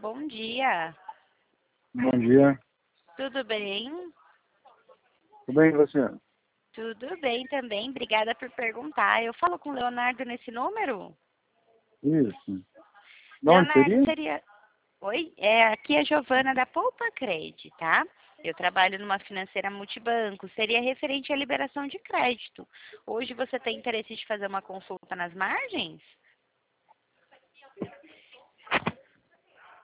bom dia. Bom dia. Tudo bem? Tudo bem, e você? Tudo bem também, obrigada por perguntar. Eu falo com o Leonardo nesse número? Isso. De onde Leonardo, seria? seria... Oi? Aqui é a Giovana da Poupa Cred, tá? Eu trabalho numa financeira multibanco, seria referente à liberação de crédito. Hoje você tem interesse de fazer uma consulta nas margens?